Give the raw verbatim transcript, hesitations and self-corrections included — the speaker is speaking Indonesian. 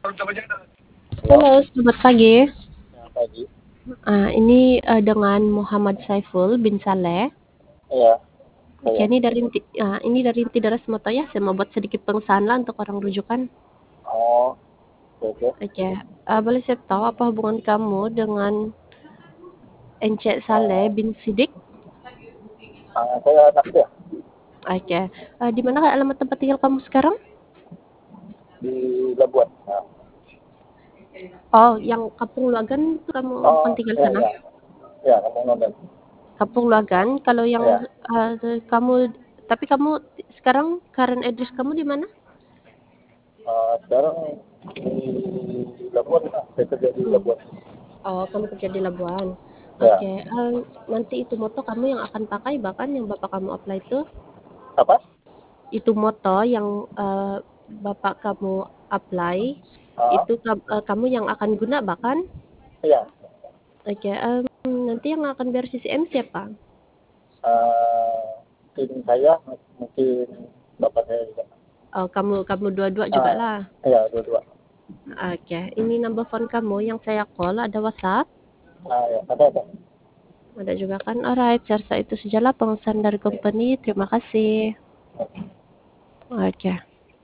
Halo, Halo, selamat pagi. selamat pagi. Ah, ini eh, dengan Muhammad Saiful bin Saleh. Iya, Oke, saya. ini dari inti, ah, ini dari inti Daras Moto ya. Saya mau buat sedikit pengesahan lah untuk orang rujukan. Oh, oke, oke. Oke, ah, boleh saya tahu apa hubungan kamu dengan Encik Saleh Oh, bin Sidik? ah, saya anak dia Oke, ah, di mana alamat tempat tinggal kamu sekarang? di Labuan. Nah. Oh, yang Kampung Luagan itu kamu bukan Oh, tinggal iya, sana? iya. Ya, kamu nonton. Kampung Luagan. Kalau yang Ya, ah, kamu, tapi kamu sekarang current address kamu di mana? ah, sekarang di Labuan. Nah, saya kerja di Hmm. Labuan. Oh, kamu kerja di Labuan. Ya, Oke, em, nanti itu moto kamu yang akan pakai bahkan yang bapak kamu apply itu, apa? itu moto yang eh, bapak kamu apply Ah, itu kam- eh, kamu yang akan guna bahkan. iya. Oke, em, nanti yang akan bayar C C M siapa? Ah, mungkin saya, mungkin bapak saya juga. Oh, kamu kamu dua-dua juga Ah, lah. iya, dua-dua. Oke, ini number phone kamu yang saya call ada WhatsApp, Ah, ya, ada, ada. ada juga kan? Alright, saya rasa itu sajalah pemesan dari company. Terima kasih. Oke.